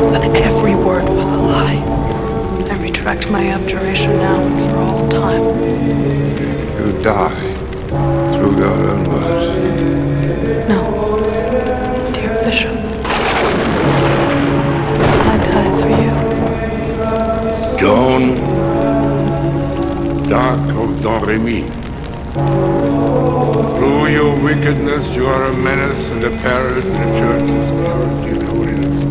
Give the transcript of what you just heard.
that every word was a lie. I retract my abjuration now and for all time. You die through your own words. No, dear Bishop. I die for you. Joan d'Arc of Domremy. Through your wickedness, you are a menace and a peril to the Church's purity and holiness.